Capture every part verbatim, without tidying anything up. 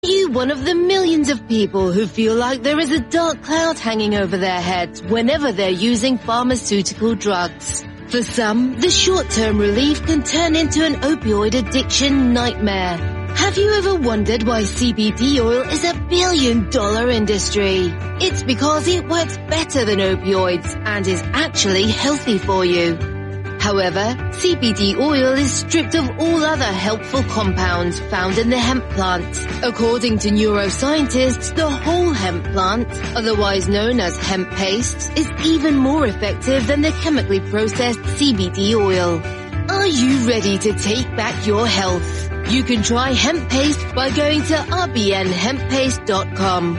Are you one of the millions of people who feel like there is a dark cloud hanging over their heads whenever they're using pharmaceutical drugs? For some, the short-term relief can turn into an opioid addiction nightmare. Have you ever wondered why C B D oil is a billion-dollar industry? It's because it works better than opioids and is actually healthy for you. However, C B D oil is stripped of all other helpful compounds found in the hemp plant. According to neuroscientists, the whole hemp plant, otherwise known as hemp paste, is even more effective than the chemically processed C B D oil. Are you ready to take back your health? You can try hemp paste by going to r b n hemp paste dot com.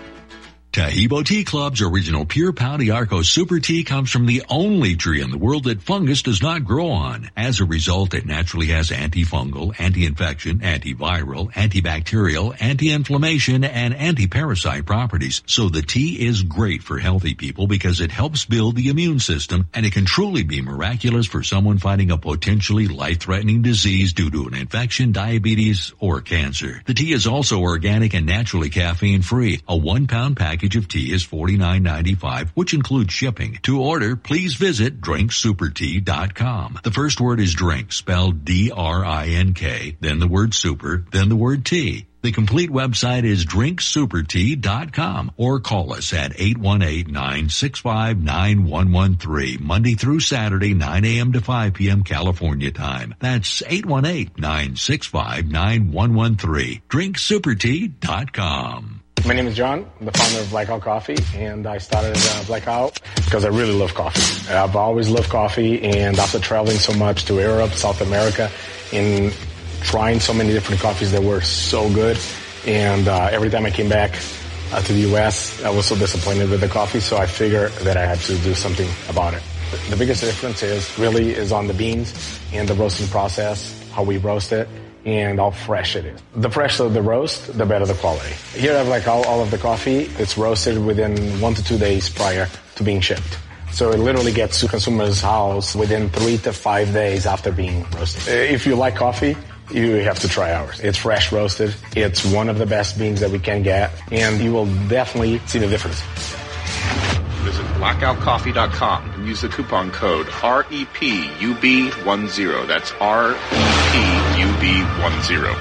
Tahibo Tea Club's original Pure Pau d'Arco Super Tea comes from the only tree in the world that fungus does not grow on. As a result, it naturally has antifungal, anti-infection, antiviral, antibacterial, anti-inflammation, and anti-parasite properties. So the tea is great for healthy people because it helps build the immune system, and it can truly be miraculous for someone fighting a potentially life-threatening disease due to an infection, diabetes, or cancer. The tea is also organic and naturally caffeine-free. A one-pound package of tea is forty-nine ninety-five, which includes shipping. To order, please visit drink super tea dot com. The first word is drink, spelled D R I N K, then the word super, then the word tea. The complete website is drink super tea dot com or call us at eight one eight, nine six five, nine one one three, Monday through Saturday, nine a.m. to five p.m. California time. That's eight one eight, nine six five, nine one one three. drink super tea dot com. My name is John. I'm the founder of Blackout Coffee, and I started uh, Blackout because I really love coffee. I've always loved coffee, and after traveling so much to Europe, South America, and trying so many different coffees that were so good, and uh, every time I came back uh, to the U S, I was so disappointed with the coffee, so I figured that I had to do something about it. The biggest difference is really is on the beans and the roasting process, how we roast it, and how fresh it is. The fresher the roast, the better the quality. Here I have like all, all of the coffee. It's roasted within one to two days prior to being shipped. So it literally gets to consumer's house within three to five days after being roasted. If you like coffee, you have to try ours. It's fresh roasted. It's one of the best beans that we can get, and you will definitely see the difference. Visit blackout coffee dot com and use the coupon code R E P U B ten. That's R E P U B ten.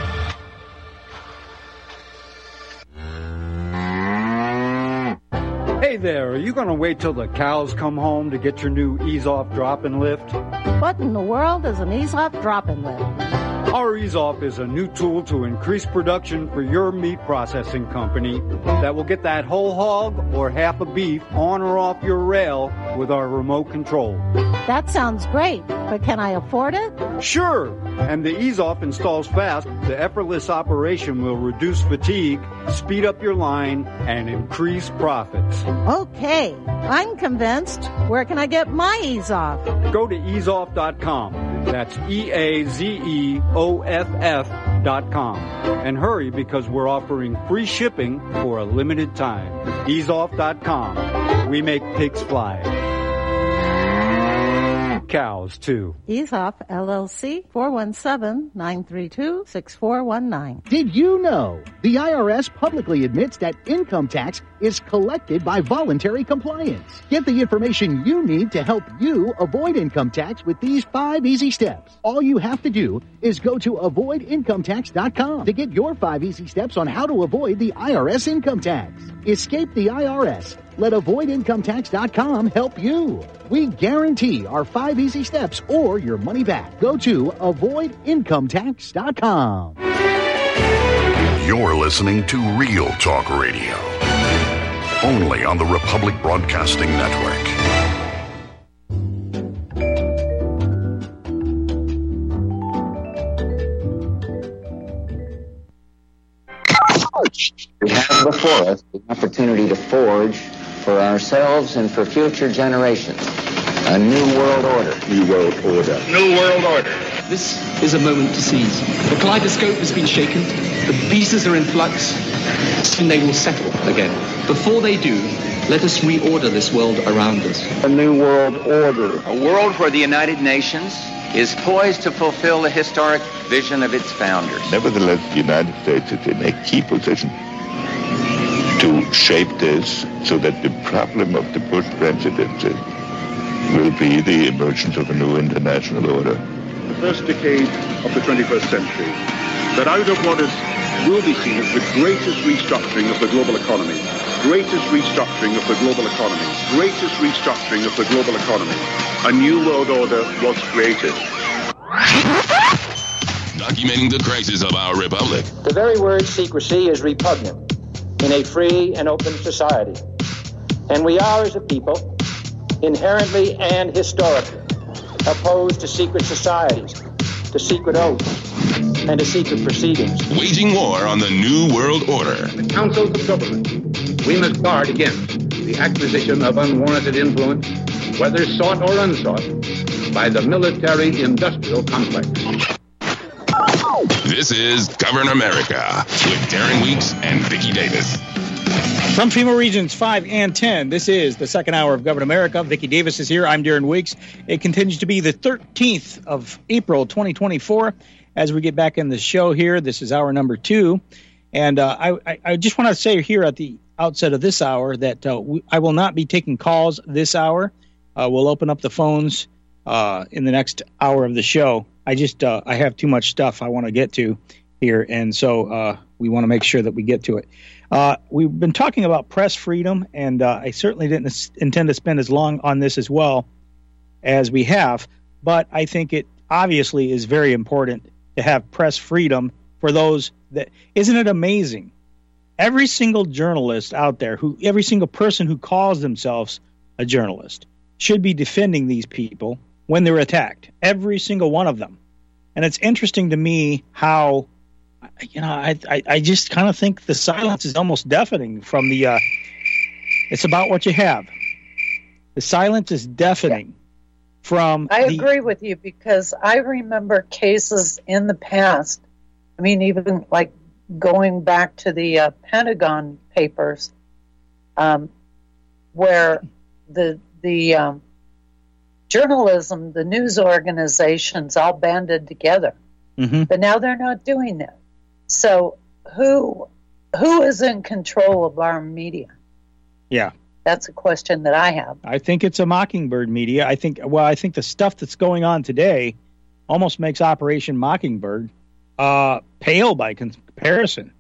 Hey there, are you going to wait till the cows come home to get your new Ease-Off drop-in lift? What in the world is an Ease-Off drop-in lift? Our Ease-Off is a new tool to increase production for your meat processing company that will get that whole hog or half a beef on or off your rail with our remote control. That sounds great, but can I afford it? Sure, and the Ease-Off installs fast. The effortless operation will reduce fatigue, speed up your line, and increase profits. Okay, I'm convinced. Where can I get my Ease-Off? Go to ease off dot com. That's E A Z E O F F dot com. And hurry, because we're offering free shipping for a limited time. ease off dot com. We make pigs fly. Cows, too. Ease-Off, L L C, four one seven, nine three two, six four one nine. Did you know the I R S publicly admits that income tax is collected by voluntary compliance? Get the information you need to help you avoid income tax with these five easy steps. All you have to do is go to avoid income tax dot com to get your five easy steps on how to avoid the I R S income tax. Escape the I R S. Let avoid income tax dot com help you. We guarantee our five easy steps or your money back. Go to avoid income tax dot com. You're listening to Real Talk Radio, only on the Republic Broadcasting Network. We have before us the opportunity to forge for ourselves and for future generations a new world order. New world order. New world order. This is a moment to seize. The kaleidoscope has been shaken, the pieces are in flux, and they will settle again. Before they do, let us reorder this world around us. A new world order. A world where the United Nations is poised to fulfill the historic vision of its founders. Nevertheless, the United States is in a key position to shape this so that the problem of the Bush presidency will be the emergence of a new international order. The first decade of the twenty-first century, that out of what is, will be seen as the greatest restructuring of the global economy, greatest restructuring of the global economy, greatest restructuring of the global economy, a new world order was created. Documenting the crisis of our republic. The very word secrecy is repugnant in a free and open society. And we are, as a people, inherently and historically opposed to secret societies, to secret oaths, and to secret proceedings. Waging war on the New World Order. The councils of government, we must guard against the acquisition of unwarranted influence, whether sought or unsought, by the military-industrial complex. This is Govern America with Darren Weeks and Vicki Davis. From FEMA Regions five and ten, this is the second hour of Govern America. Vicki Davis is here. I'm Darren Weeks. It continues to be the thirteenth of April, twenty twenty-four. As we get back in the show here, this is hour number two. And uh, I, I just want to say here at the outset of this hour that uh, we, I will not be taking calls this hour. Uh, we'll open up the phones uh, in the next hour of the show. I just uh, I have too much stuff I want to get to here, and so uh, we want to make sure that we get to it. Uh, we've been talking about press freedom, and uh, I certainly didn't intend to spend as long on this as well as we have, but I think it obviously is very important to have press freedom for those that – isn't it amazing? Every single journalist out there, who every single person who calls themselves a journalist should be defending these people when they're attacked, every single one of them. And it's interesting to me how – you know, I, I I just kind of think the silence is almost deafening from the, uh, it's about what you have. The silence is deafening yeah. from I the, agree with you because I remember cases in the past, I mean, even like going back to the uh, Pentagon Papers, um, where the, the um, journalism, the news organizations all banded together. Mm-hmm. But now they're not doing that. So who who is in control of our media? Yeah. That's a question that I have. I think it's a Mockingbird media. I think, well, I think the stuff that's going on today almost makes Operation Mockingbird uh, pale by comparison.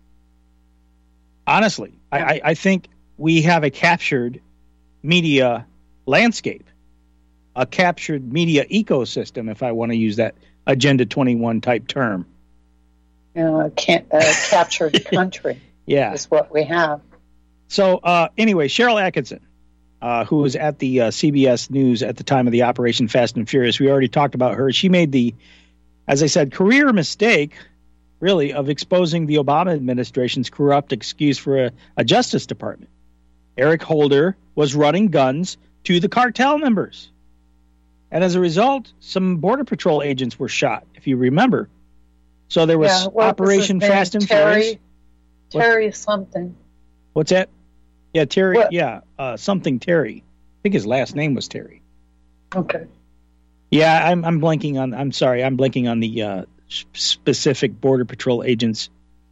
Honestly, yeah. I, I think we have a captured media landscape, a captured media ecosystem, if I want to use that Agenda twenty-one type term. You know, a, can- a captured country yeah. is what we have. So uh, anyway, Sharyl Attkisson, uh, who was at the uh, C B S News at the time of the Operation Fast and Furious, we already talked about her. She made the, as I said, career mistake, really, of exposing the Obama administration's corrupt excuse for a, a Justice Department. Eric Holder was running guns to the cartel members. And as a result, some Border Patrol agents were shot, if you remember. So there was yeah, Operation was Fast and Terry, Furious. Terry what? something. What's that? Yeah, Terry. What? Yeah, uh, something Terry. I think his last name was Terry. Okay. Yeah, I'm I'm blanking on. I'm sorry, I'm blanking on the uh, specific Border Patrol agents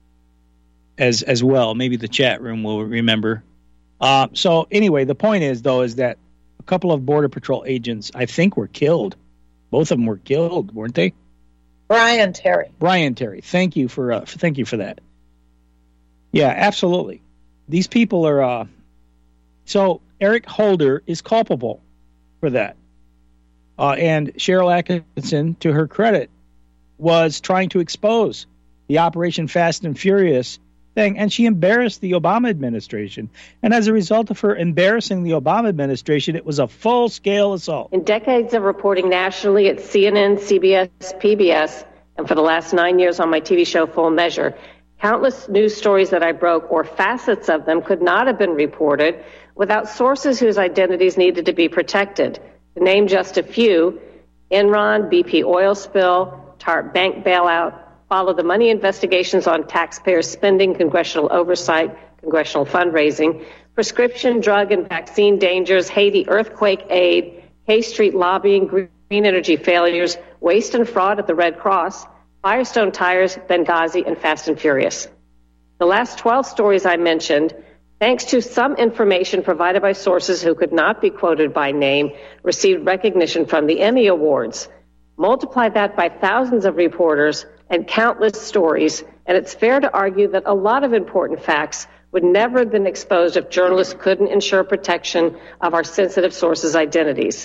as as well. Maybe the chat room will remember. Uh, so anyway, the point is though is that a couple of Border Patrol agents, I think, were killed. Both of them were killed, weren't they? Brian Terry. Brian Terry. Thank you for uh, thank you for that. Yeah, absolutely. These people are. Uh, so Eric Holder is culpable for that, uh, and Sharyl Attkisson, to her credit, was trying to expose the Operation Fast and Furious thing, and she embarrassed the Obama administration. And as a result of her embarrassing the Obama administration, it was a full-scale assault. In decades of reporting nationally at C N N, C B S, P B S, and for the last nine years on my T V show Full Measure, countless news stories that I broke, or facets of them, could not have been reported without sources whose identities needed to be protected. To name just a few, Enron, B P oil spill, TARP bank bailout, follow the money investigations on taxpayer spending, congressional oversight, congressional fundraising, prescription drug and vaccine dangers, Haiti earthquake aid, K Street lobbying, green energy failures, waste and fraud at the Red Cross, Firestone Tires, Benghazi, and Fast and Furious. The last twelve stories I mentioned, thanks to some information provided by sources who could not be quoted by name, received recognition from the Emmy Awards. Multiply that by thousands of reporters and countless stories, and it's fair to argue that a lot of important facts would never have been exposed if journalists couldn't ensure protection of our sensitive sources' identities.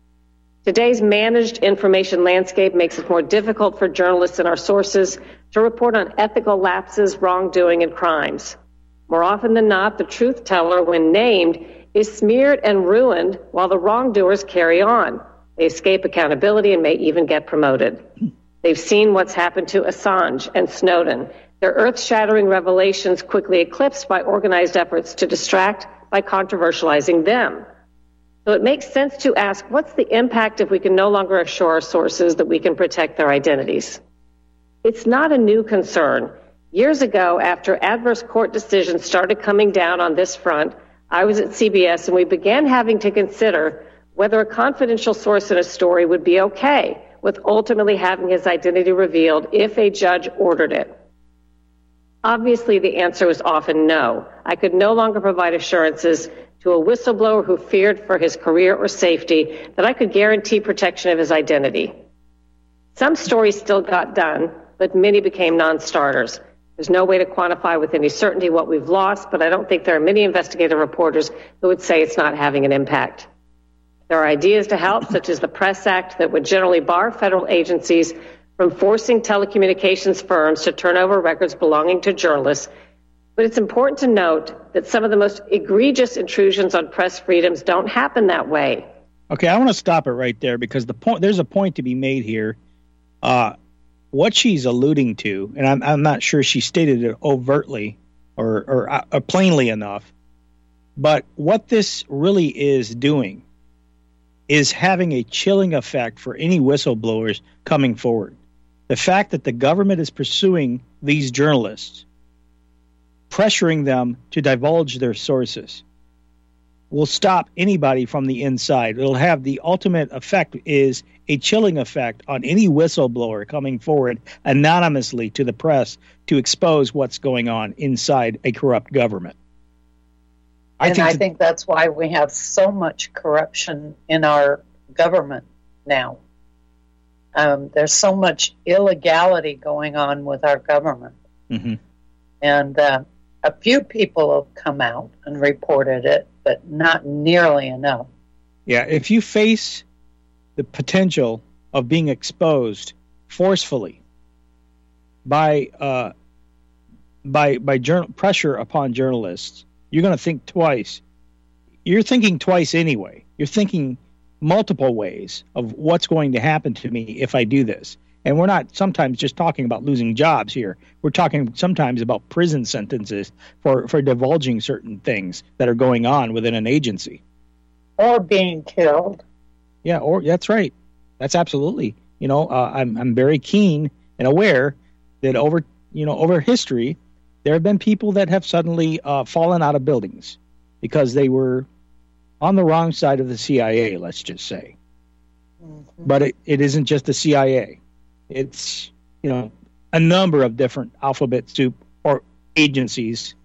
Today's managed information landscape makes it more difficult for journalists and our sources to report on ethical lapses, wrongdoing, and crimes. More often than not, the truth teller, when named, is smeared and ruined while the wrongdoers carry on. They escape accountability and may even get promoted. They've seen what's happened to Assange and Snowden. Their earth-shattering revelations quickly eclipsed by organized efforts to distract by controversializing them. So it makes sense to ask, what's the impact if we can no longer assure our sources that we can protect their identities? It's not a new concern. Years ago, after adverse court decisions started coming down on this front, I was at C B S and we began having to consider whether a confidential source in a story would be okay with ultimately having his identity revealed if a judge ordered it. Obviously, the answer was often no. I could no longer provide assurances to a whistleblower who feared for his career or safety that I could guarantee protection of his identity. Some stories still got done, but many became non-starters. There's no way to quantify with any certainty what we've lost, but I don't think there are many investigative reporters who would say it's not having an impact. There are ideas to help, such as the Press Act, that would generally bar federal agencies from forcing telecommunications firms to turn over records belonging to journalists. But it's important to note that some of the most egregious intrusions on press freedoms don't happen that way. Okay, I want to stop it right there because the point there's a point to be made here. Uh, what she's alluding to, and I'm, I'm not sure she stated it overtly or, or, or plainly enough, but what this really is doing is having a chilling effect for any whistleblowers coming forward. The fact that the government is pursuing these journalists, pressuring them to divulge their sources, will stop anybody from the inside. It'll have the ultimate effect is a chilling effect on any whistleblower coming forward anonymously to the press to expose what's going on inside a corrupt government. I and think I that, think that's why we have so much corruption in our government now. Um, there's so much illegality going on with our government. Mm-hmm. And uh, a few people have come out and reported it, but not nearly enough. Yeah, if you face the potential of being exposed forcefully by uh, by by journal- pressure upon journalists, you're going to think twice. You're thinking twice anyway. You're thinking multiple ways of what's going to happen to me if I do this. And we're not sometimes just talking about losing jobs here. We're talking sometimes about prison sentences for, for divulging certain things that are going on within an agency. Or being killed. Yeah, or that's right. That's absolutely. You know, uh, I'm I'm very keen and aware that over you know over history, there have been people that have suddenly uh, fallen out of buildings because they were on the wrong side of the C I A, let's just say. Mm-hmm. But it, it isn't just the C I A. It's, you know, a number of different alphabet soup or agencies.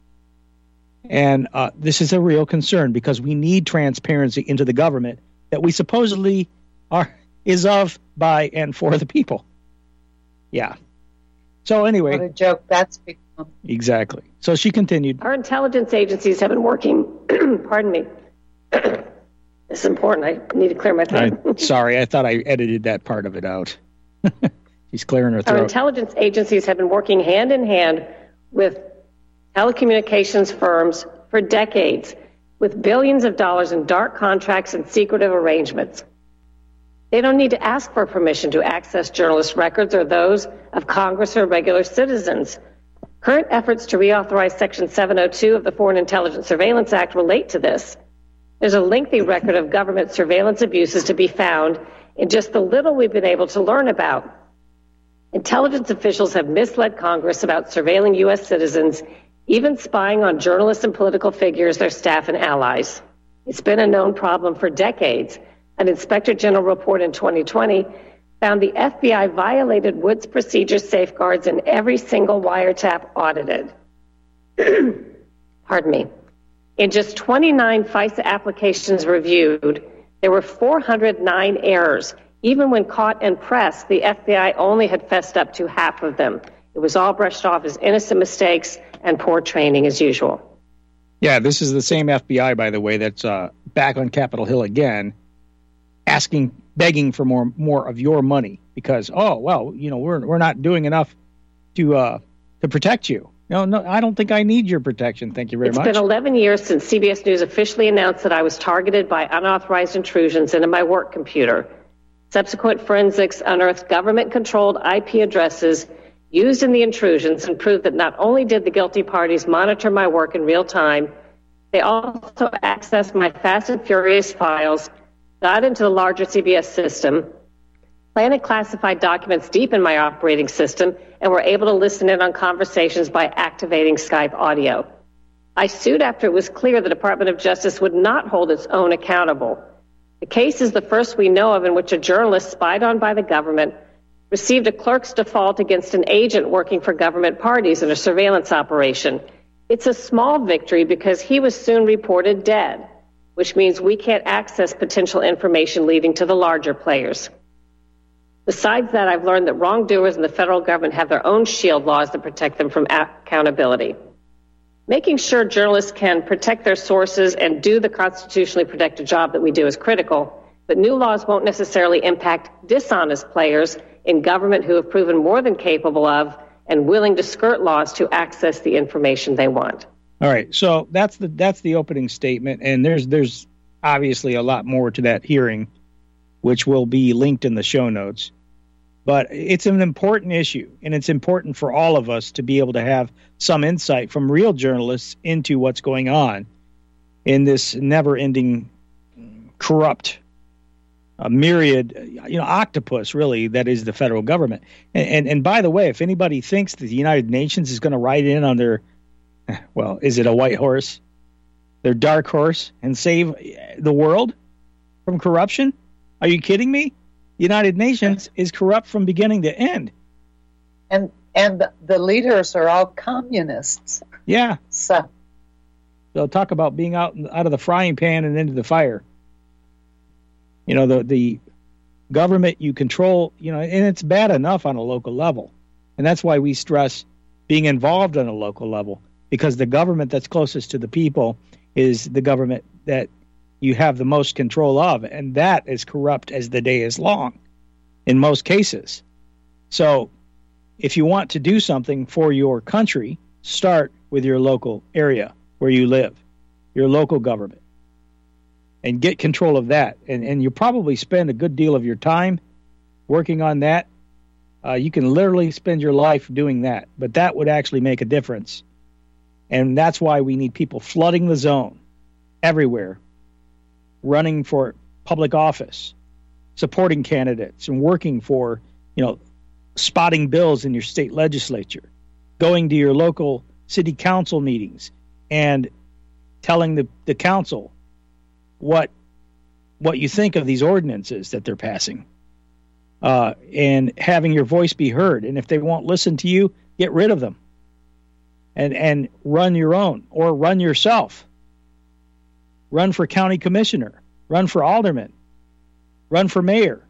And uh, this is a real concern because we need transparency into the government that we supposedly are is of, by, and for the people. Yeah. So anyway. What a joke that's become. Exactly. So she continued. Our intelligence agencies have been working, pardon me. It's important. I need to clear my throat. I, sorry, I thought I edited that part of it out. She's clearing her throat. Our intelligence agencies have been working hand in hand with telecommunications firms for decades, with billions of dollars in dark contracts and secretive arrangements. They don't need to ask for permission to access journalist records or those of Congress or regular citizens. Current efforts to reauthorize Section seven oh two of the Foreign Intelligence Surveillance Act relate to this. There's a lengthy record of government surveillance abuses to be found in just the little we've been able to learn about. Intelligence officials have misled Congress about surveilling U S citizens, even spying on journalists and political figures, their staff, and allies. It's been a known problem for decades. An Inspector General report in twenty twenty found the F B I violated Woods procedure safeguards in every single wiretap audited. Pardon me. In just twenty-nine FISA applications reviewed, there were four hundred nine errors. Even when caught and pressed, the F B I only had fessed up to half of them. It was all brushed off as innocent mistakes and poor training as usual. Yeah, this is the same F B I, by the way, that's uh, back on Capitol Hill again, asking, begging for more more of your money because, oh, well, you know, we're we're not doing enough to uh, to protect you. No, no, I don't think I need your protection. Thank you very it's much. It's been eleven years since C B S News officially announced that I was targeted by unauthorized intrusions into my work computer. Subsequent forensics unearthed government-controlled I P addresses used in the intrusions and proved that not only did the guilty parties monitor my work in real time, they also accessed my Fast and Furious files, got into the larger C B S system, planted classified documents deep in my operating system, and were able to listen in on conversations by activating Skype audio. I sued after it was clear the Department of Justice would not hold its own accountable. The case is the first we know of in which a journalist spied on by the government received a clerk's default against an agent working for government parties in a surveillance operation. It's a small victory because he was soon reported dead, which means we can't access potential information leading to the larger players. Besides that, I've learned that wrongdoers in the federal government have their own shield laws that protect them from accountability. Making sure journalists can protect their sources and do the constitutionally protected job that we do is critical, but new laws won't necessarily impact dishonest players in government who have proven more than capable of and willing to skirt laws to access the information they want. All right, so that's the that's the opening statement, and there's there's obviously a lot more to that hearing, which will be linked in the show notes. But it's an important issue, and it's important for all of us to be able to have some insight from real journalists into what's going on in this never-ending, corrupt, uh, myriad, you know, octopus, really, that is the federal government. And, and, and by the way, if anybody thinks that the United Nations is going to ride in on their, well, is it a white horse, their dark horse, and save the world from corruption? Are you kidding me? The United Nations is corrupt from beginning to end. And and the leaders are all communists. Yeah. So they'll talk about being out out of the frying pan and into the fire. You know, the the government you control, you know, and it's bad enough on a local level. And that's why we stress being involved on a local level, because the government that's closest to the people is the government that you have the most control of, and that is corrupt as the day is long in most cases. So if you want to do something for your country, start with your local area where you live, your local government, and get control of that. And, and you probably spend a good deal of your time working on that. Uh, you can literally spend your life doing that, but that would actually make a difference. And that's why we need people flooding the zone everywhere, running for public office, supporting candidates, and working for, you know, spotting bills in your state legislature, going to your local city council meetings and telling the, the council what what you think of these ordinances that they're passing, uh, and having your voice be heard. And if they won't listen to you, get rid of them and, and run your own, or run yourself. Run for county commissioner, run for alderman, run for mayor.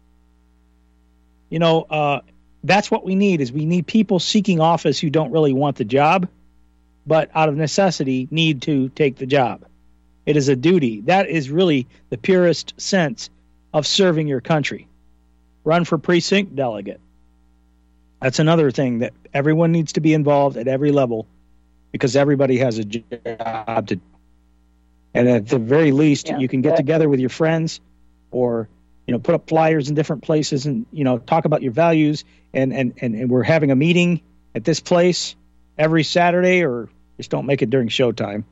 You know, uh, that's what we need, is we need people seeking office who don't really want the job, but out of necessity need to take the job. It is a duty. That is really the purest sense of serving your country. Run for precinct delegate. That's another thing, that everyone needs to be involved at every level, because everybody has a job to do. And at the very least, yeah, you can get together with your friends, or, you know, put up flyers in different places and, you know, talk about your values. And, and, and, and we're having a meeting at this place every Saturday, or just don't make it during showtime.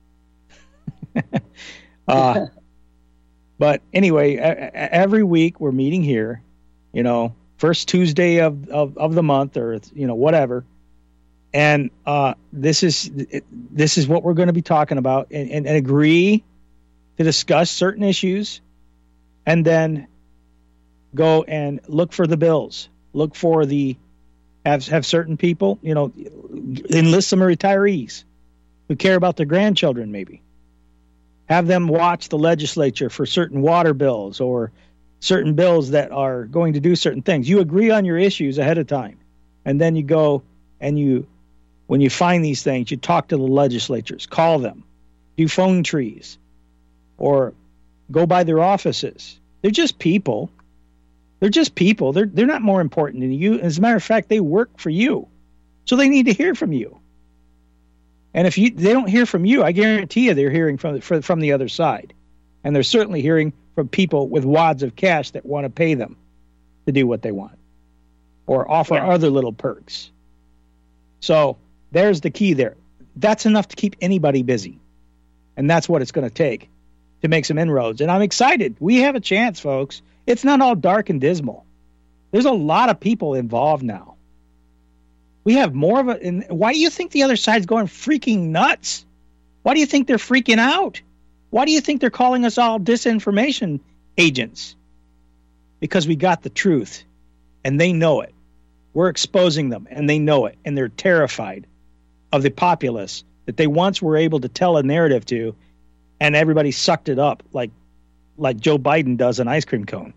uh, but anyway, a- every week we're meeting here, you know, first Tuesday of, of, of the month, or, you know, whatever. And uh, this is this is what we're going to be talking about, and, and, and agree to discuss certain issues and then go and look for the bills. Look for the have have certain people, you know, enlist some retirees who care about their grandchildren, maybe. Have them watch the legislature for certain water bills or certain bills that are going to do certain things. You agree on your issues ahead of time, and then you go and you, when you find these things, you talk to the legislatures, call them, do phone trees, or go by their offices. They're just people. They're just people. They're they're not more important than you. As a matter of fact, they work for you, so they need to hear from you. And if you they don't hear from you, I guarantee you they're hearing from the, from the other side, and they're certainly hearing from people with wads of cash that want to pay them to do what they want, or offer yeah. other little perks. So there's the key there. That's enough to keep anybody busy, and that's what it's going to take to make some inroads. And I'm excited. We have a chance, folks. It's not all dark and dismal. There's a lot of people involved now. We have more of a... And why do you think the other side's going freaking nuts? Why do you think they're freaking out? Why do you think they're calling us all disinformation agents? Because we got the truth, and they know it. We're exposing them, and they know it, and they're terrified of the populace that they once were able to tell a narrative to, and everybody sucked it up like like Joe Biden does an ice cream cone.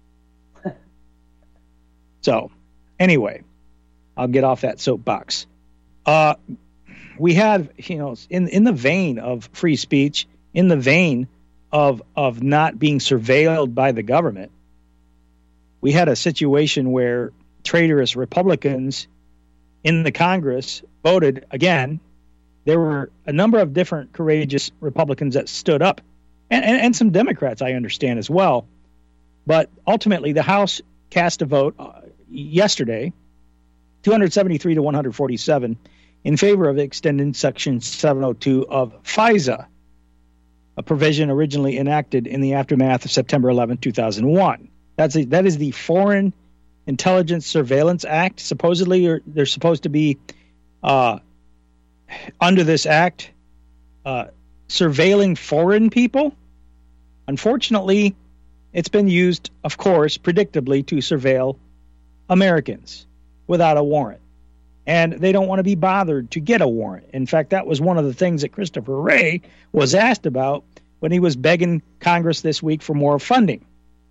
So, anyway, I'll get off that soapbox. Uh, we have, you know, in in the vein of free speech, in the vein of of not being surveilled by the government, we had a situation where traitorous Republicans in the Congress voted again. There were a number of different courageous Republicans that stood up, and, and, and some Democrats, I understand, as well. But ultimately, the House cast a vote uh, yesterday, two hundred seventy-three to one hundred forty-seven, in favor of extending Section seven oh two of FISA, a provision originally enacted in the aftermath of September eleventh, two thousand one. That's a, that is the Foreign Intelligence Surveillance Act. Supposedly, or they're supposed to be... Uh, under this act, uh, surveilling foreign people. Unfortunately, it's been used, of course, predictably, to surveil Americans without a warrant. And they don't want to be bothered to get a warrant. In fact, that was one of the things that Christopher Wray was asked about when he was begging Congress this week for more funding.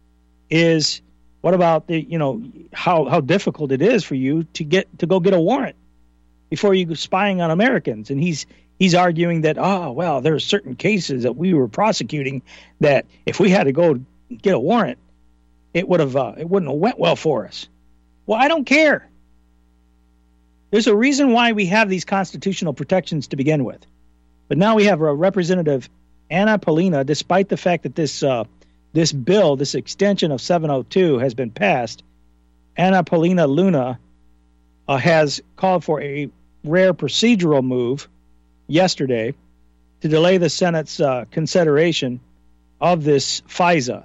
Is what about the, you know, how, how difficult it is for you to get to go get a warrant before you go spying on Americans. And he's he's arguing that, oh, well, there are certain cases that we were prosecuting that if we had to go get a warrant, it would have uh, it wouldn't have went well for us. Well, I don't care. There's a reason why we have these constitutional protections to begin with. But now we have a Representative Anna Paulina, despite the fact that this uh, this bill, this extension of seven oh two has been passed, Anna Paulina Luna uh, has called for a rare procedural move yesterday to delay the Senate's uh, consideration of this FISA.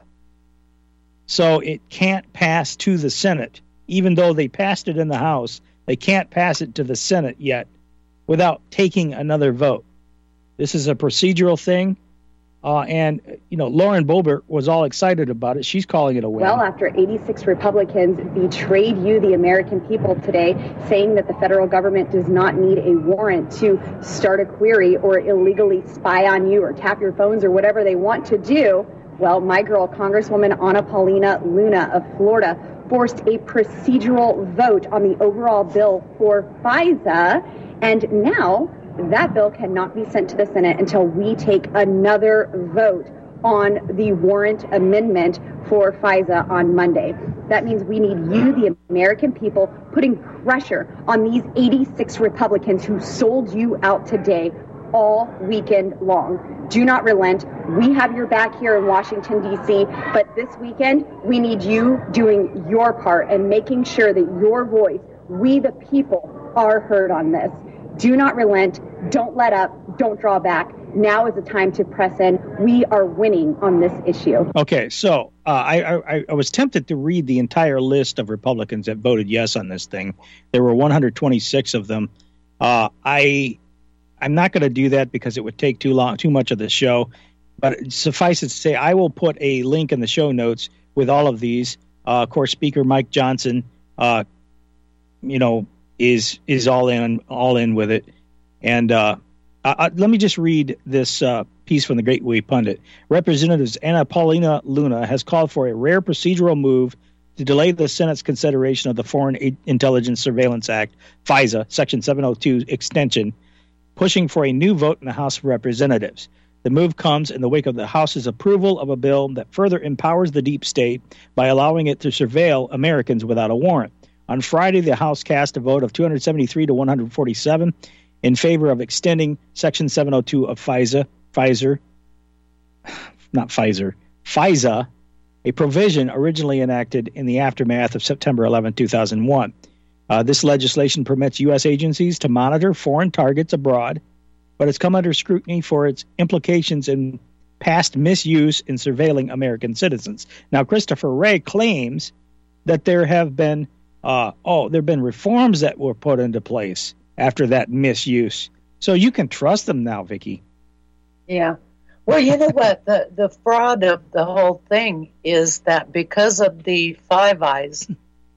So it can't pass to the Senate. Even though they passed it in the House, they can't pass it to the Senate yet without taking another vote. This is a procedural thing. Uh, and, you know, Lauren Boebert was all excited about it. She's calling it a win. Well, after eighty-six Republicans betrayed you, the American people, today, saying that the federal government does not need a warrant to start a query or illegally spy on you or tap your phones or whatever they want to do, well, my girl, Congresswoman Anna Paulina Luna of Florida, forced a procedural vote on the overall bill for FISA, and now that bill cannot be sent to the Senate until we take another vote on the warrant amendment for FISA on Monday. That means we need you, the American people, putting pressure on these eighty-six Republicans who sold you out today all weekend long. Do not relent. We have your back here in Washington, D C, but this weekend, we need you doing your part and making sure that your voice, we the people, are heard on this. Do not relent. Don't let up. Don't draw back. Now is the time to press in. We are winning on this issue. Okay, so uh, I, I, I was tempted to read the entire list of Republicans that voted yes on this thing. There were one hundred twenty-six of them. Uh, I, I'm not going to do that because it would take too long, too much of the show. But suffice it to say, I will put a link in the show notes with all of these. Uh, of course, Speaker Mike Johnson, uh, you know, is is all in all in with it. And uh, I, I, let me just read this uh, piece from the Gateway Pundit. Representatives Anna Paulina Luna has called for a rare procedural move to delay the Senate's consideration of the Foreign Intelligence Surveillance Act, FISA, Section seven oh two extension, pushing for a new vote in the House of Representatives. The move comes in the wake of the House's approval of a bill that further empowers the deep state by allowing it to surveil Americans without a warrant. On Friday, the House cast a vote of two hundred seventy-three to one hundred forty-seven in favor of extending Section seven oh two of FISA, Pfizer, not Pfizer, FISA, a provision originally enacted in the aftermath of September eleventh, two thousand one. Uh, this legislation permits U S agencies to monitor foreign targets abroad, but it's come under scrutiny for its implications in past misuse in surveilling American citizens. Now, Christopher Wray claims that there have been uh, oh, there have been reforms that were put into place after that misuse. So you can trust them now, Vicki. Yeah. Well, you know what? The, the fraud of the whole thing is that because of the Five Eyes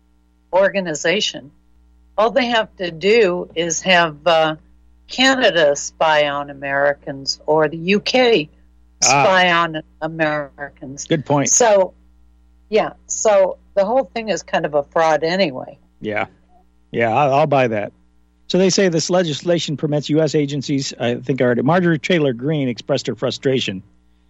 organization, all they have to do is have uh, Canada spy on Americans or the U K spy ah. on Americans. Good point. So, yeah. So the whole thing is kind of a fraud anyway. Yeah. Yeah, I'll, I'll buy that. So they say this legislation permits U S agencies, I think I already, Marjorie Taylor Greene expressed her frustration,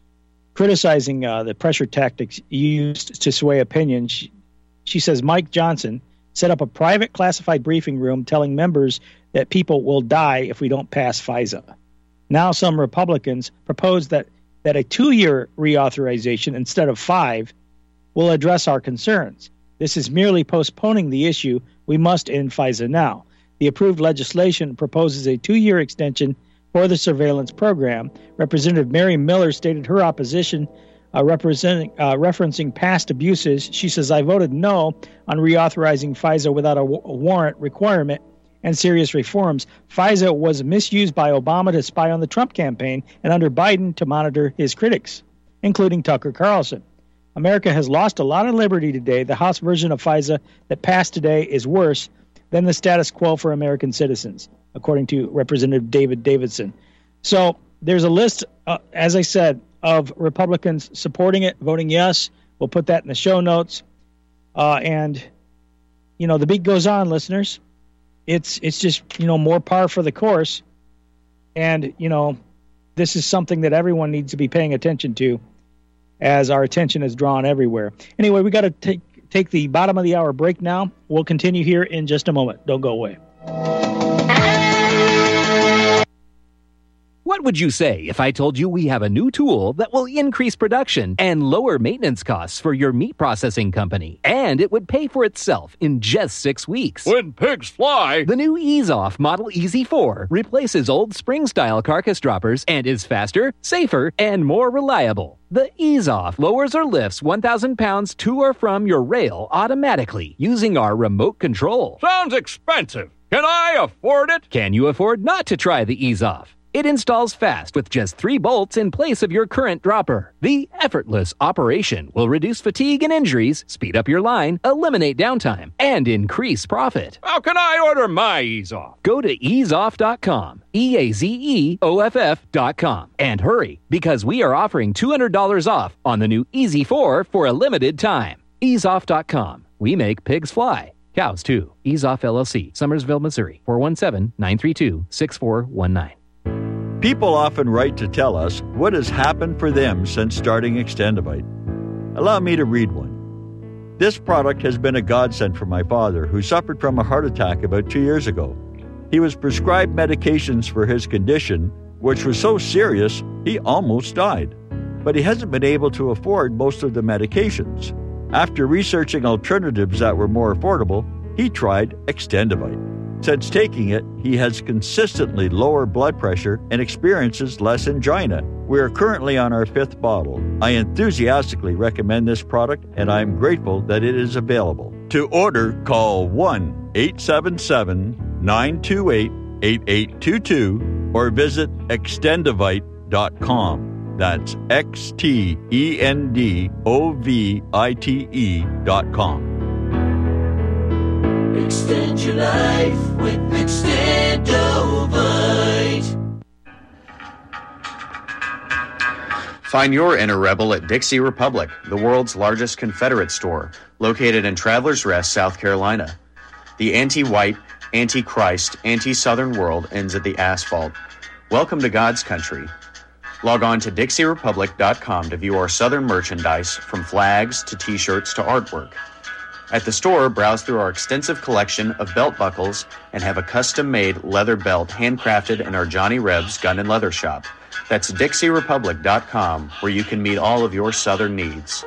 criticizing uh, the pressure tactics used to sway opinion. She, she says Mike Johnson set up a private classified briefing room telling members that people will die if we don't pass FISA. Now some Republicans propose that, that a two-year reauthorization instead of five will address our concerns. This is merely postponing the issue. We must end FISA now. The approved legislation proposes a two-year extension for the surveillance program. Representative Mary Miller stated her opposition, uh, representing, uh, referencing past abuses. She says, I voted no on reauthorizing FISA without a, w- a warrant requirement and serious reforms. FISA was misused by Obama to spy on the Trump campaign and under Biden to monitor his critics, including Tucker Carlson. America has lost a lot of liberty today. The House version of FISA that passed today is worse than the status quo for American citizens, according to Representative David Davidson. So there's a list, uh, as I said, of Republicans supporting it, voting yes. We'll put that in the show notes. Uh, and, you know, the beat goes on, listeners. It's it's just, you know, more par for the course. And, you know, this is something that everyone needs to be paying attention to as our attention is drawn everywhere. Anyway, we got to take take the bottom of the hour break now. We'll continue here in just a moment. Don't go away. What would you say if I told you we have a new tool that will increase production and lower maintenance costs for your meat processing company? And it would pay for itself in just six weeks. When pigs fly! The new EaseOff Model E Z four replaces old spring-style carcass droppers and is faster, safer, and more reliable. The EaseOff lowers or lifts one thousand pounds to or from your rail automatically using our remote control. Sounds expensive. Can I afford it? Can you afford not to try the EaseOff? It installs fast with just three bolts in place of your current dropper. The effortless operation will reduce fatigue and injuries, speed up your line, eliminate downtime, and increase profit. How can I order my EaseOff? Go to ease off dot com, E A Z E O F F dot com, and hurry, because we are offering two hundred dollars off on the new E Z four for a limited time. ease off dot com. We make pigs fly. Cows, too. EaseOff L L C, Summersville, Missouri, four one seven, nine three two, six four one nine. People often write to tell us what has happened for them since starting Extendivite. Allow me to read one. This product has been a godsend for my father, who suffered from a heart attack about two years ago. He was prescribed medications for his condition, which was so serious he almost died. But he hasn't been able to afford most of the medications. After researching alternatives that were more affordable, he tried Extendivite. Since taking it, he has consistently lower blood pressure and experiences less angina. We are currently on our fifth bottle. I enthusiastically recommend this product, and I am grateful that it is available. To order, call one eight seven seven, nine two eight, eight eight two two or visit extendivite dot com. That's X T E N D O V I T E dot com. Extend your life with Extendovite. Find your inner rebel at Dixie Republic, the world's largest Confederate store, located in Travelers Rest, South Carolina. The anti-white, anti-Christ, anti-Southern world ends at the asphalt. Welcome to God's country. Log on to Dixie Republic dot com to view our Southern merchandise, from flags to t-shirts to artwork. At the store, browse through our extensive collection of belt buckles and have a custom-made leather belt handcrafted in our Johnny Rebs Gun and Leather Shop. That's Dixie Republic dot com, where you can meet all of your Southern needs.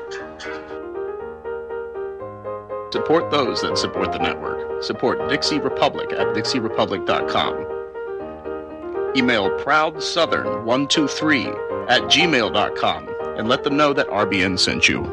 Support those that support the network. Support Dixie Republic at Dixie Republic dot com. Email proud southern one two three at gmail dot com and let them know that R B N sent you.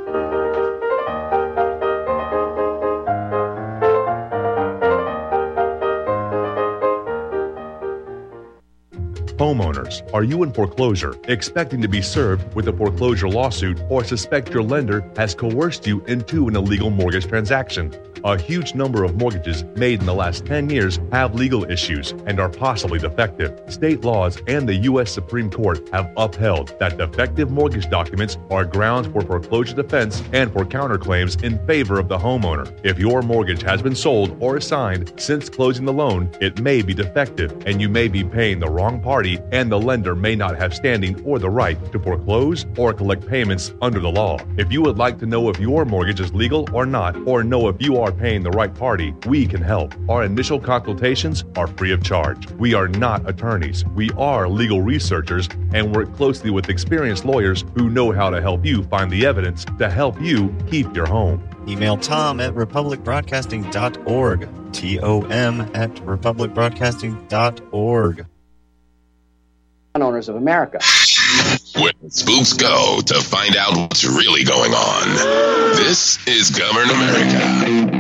Homeowners, are you in foreclosure, expecting to be served with a foreclosure lawsuit, or suspect your lender has coerced you into an illegal mortgage transaction? A huge number of mortgages made in the last ten years have legal issues and are possibly defective. State laws and the U S Supreme Court have upheld that defective mortgage documents are grounds for foreclosure defense and for counterclaims in favor of the homeowner. If your mortgage has been sold or assigned since closing the loan, it may be defective and you may be paying the wrong party, and the lender may not have standing or the right to foreclose or collect payments under the law. If you would like to know if your mortgage is legal or not, or know if you are paying the right party, we can help. Our initial consultations are free of charge. We are not attorneys. We are legal researchers and work closely with experienced lawyers who know how to help you find the evidence to help you keep your home. Email Tom at republic broadcasting dot org. T O M at republic broadcasting dot org. Owners of America. Where spooks go to find out what's really going on. This is Govern America.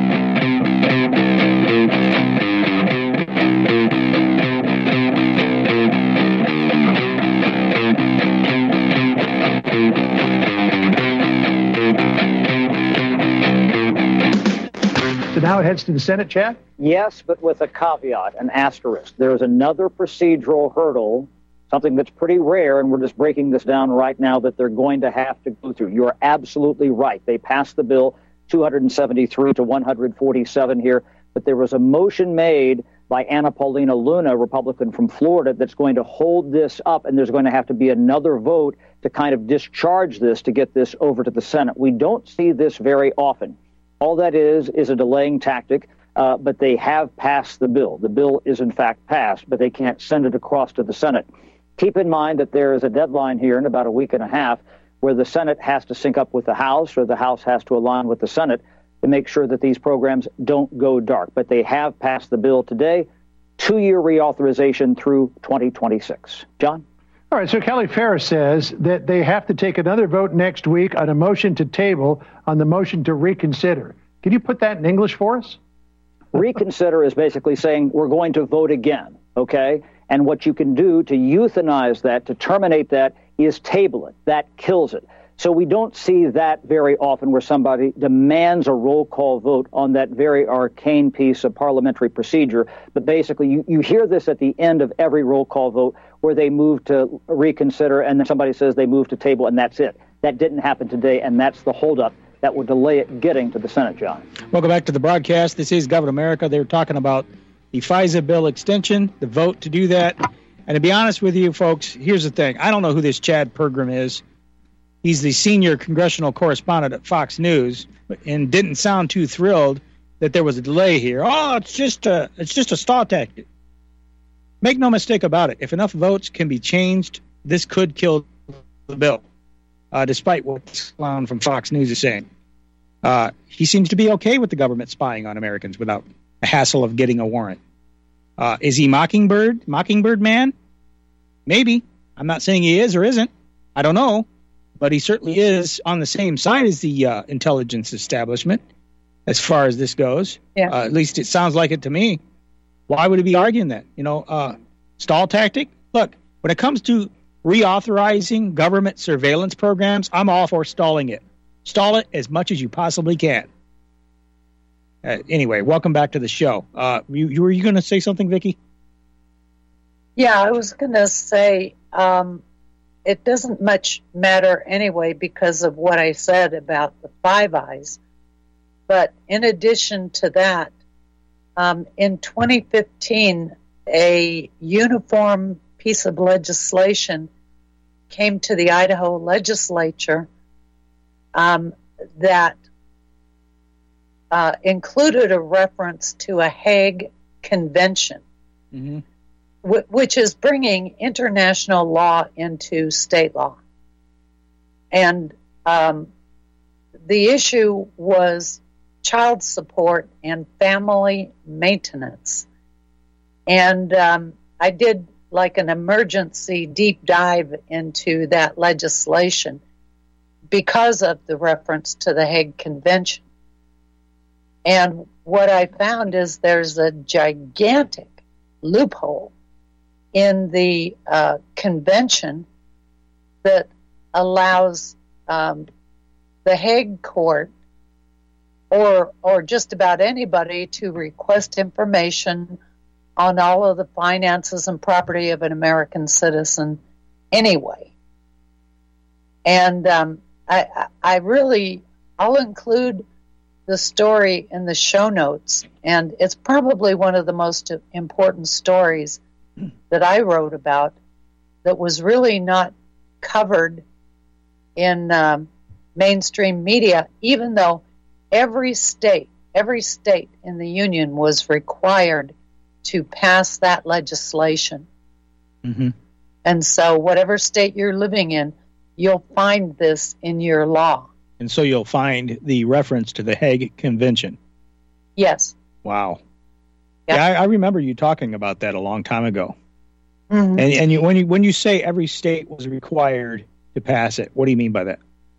So now it heads to the Senate, Chad? Yes, but with a caveat, an asterisk. There is another procedural hurdle, something that's pretty rare, and we're just breaking this down right now, that they're going to have to go through. You're absolutely right. They passed the bill two hundred seventy-three to one hundred forty-seven here, but there was a motion made by Anna Paulina Luna, Republican from Florida, that's going to hold this up, and there's going to have to be another vote to kind of discharge this to get this over to the Senate. We don't see this very often. All that is is a delaying tactic. Uh, but they have passed the bill. The bill is, in fact, passed, but they can't send it across to the Senate. Keep in mind that there is a deadline here in about a week and a half where the Senate has to sync up with the House, or the House has to align with the Senate to make sure that these programs don't go dark. But they have passed the bill today, two-year reauthorization through twenty twenty-six. John? All right, so Kelly Ferris says that they have to take another vote next week on a motion to table on the motion to reconsider. Can you put that in English for us? Reconsider is basically saying we're going to vote again, okay? And what you can do to euthanize that, to terminate that, is table it. That kills it. So we don't see that very often where somebody demands a roll call vote on that very arcane piece of parliamentary procedure. But basically, you, you hear this at the end of every roll call vote where they move to reconsider and then somebody says they move to table, and that's it. That didn't happen today, and that's the holdup that would delay it getting to the Senate, John. Welcome back to the broadcast. This is Govern America. They were talking about the FISA bill extension, the vote to do that. And to be honest with you, folks, here's the thing. I don't know who this Chad Pergram is. He's the senior congressional correspondent at Fox News, and didn't sound too thrilled that there was a delay here. Oh, it's just a, it's just a stall tactic. Make no mistake about it. If enough votes can be changed, this could kill the bill. Uh, despite what this clown from Fox News is saying. Uh, he seems to be okay with the government spying on Americans without the hassle of getting a warrant. Uh, is he Mockingbird, Mockingbird man? Maybe. I'm not saying he is or isn't. I don't know. But he certainly is on the same side as the uh, intelligence establishment as far as this goes. Yeah. Uh, at least it sounds like it to me. Why would he be arguing that? You know, uh, stall tactic? Look, when it comes to reauthorizing government surveillance programs, I'm all for stalling it. Stall it as much as you possibly can. Uh, anyway, welcome back to the show. Uh, you, you were you going to say something, Vicki? Yeah, I was going to say um, it doesn't much matter anyway because of what I said about the Five Eyes. But in addition to that, um, in twenty fifteen, a uniform piece of legislation came to the Idaho legislature um, that uh, included a reference to a Hague Convention, mm-hmm. w- which is bringing international law into state law. And um, the issue was child support and family maintenance. And um, I did like an emergency deep dive into that legislation because of the reference to the Hague Convention. And what I found is there's a gigantic loophole in the uh, convention that allows um, the Hague Court or or just about anybody to request information on all of the finances and property of an American citizen anyway. And um, I, I really, I'll include the story in the show notes, and it's probably one of the most important stories that I wrote about that was really not covered in um, mainstream media, even though every state, every state in the union was required to pass that legislation. Mm-hmm. And so whatever state you're living in, you'll find this in your law. And so you'll find the reference to the Hague Convention. Yes. Wow. Yep. Yeah, I, I remember you talking about that a long time ago. Mm-hmm. And, and you, when you when you say every state was required to pass it, what do you mean by that?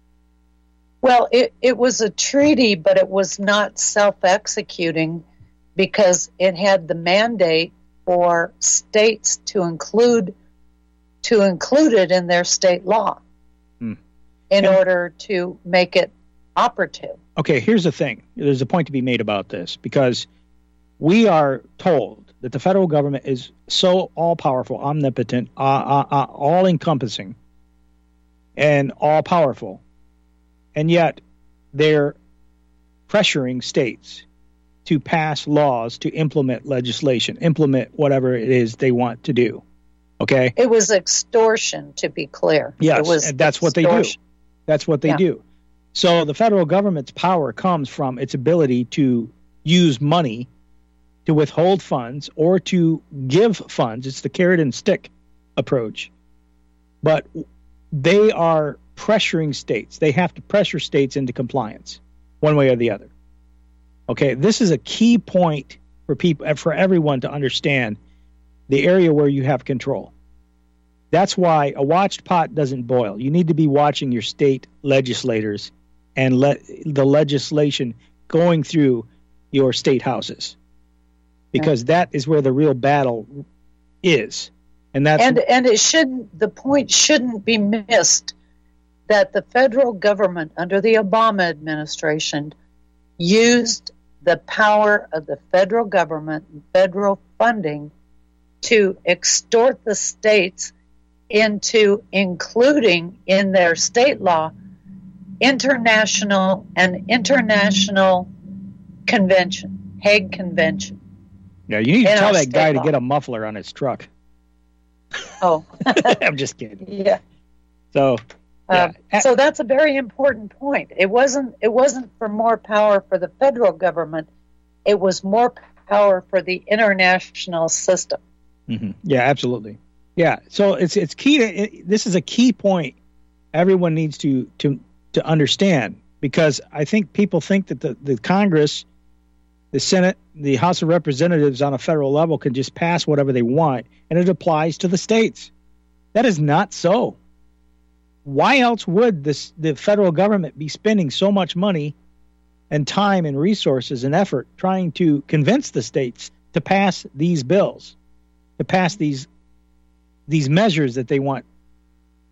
Well, it, it was a treaty, but it was not self-executing because it had the mandate for states to include to include it in their state law hmm. in and, order to make it operative. Okay, here's the thing. There's a point to be made about this because we are told that the federal government is so all-powerful, omnipotent, uh, uh, uh, all-encompassing, and all-powerful, and yet they're pressuring states to pass laws to implement legislation, implement whatever it is they want to do. Okay? It was extortion, to be clear. Yes, it was and that's extortion. what they do. That's what they yeah. do. So the federal government's power comes from its ability to use money to withhold funds or to give funds. It's the carrot and stick approach. But they are pressuring states. They have to pressure states into compliance one way or the other. Okay, this is a key point for people, for everyone to understand the area where you have control. That's why a watched pot doesn't boil. You need to be watching your state legislators and let the legislation going through your state houses, because that is where the real battle is. And that's and and it shouldn't the point shouldn't be missed that the federal government under the Obama administration used the power of the federal government and federal funding to extort the states into including in their state law international and international convention, Hague Convention. Yeah, you need to in tell our that guy state to law. get a muffler on his truck. Oh, I'm just kidding. yeah. So, Um, yeah. so that's a very important point. It wasn't. It wasn't for more power for the federal government. It was more power for the international system. Mm-hmm. Yeah, absolutely. Yeah. So it's it's key to it, this is a key point everyone needs to to to understand, because I think people think that the, the Congress, the Senate, the House of Representatives on a federal level can just pass whatever they want and it applies to the states. That is not so. Why else would this, the federal government be spending so much money and time and resources and effort trying to convince the states to pass these bills, to pass these these measures that they want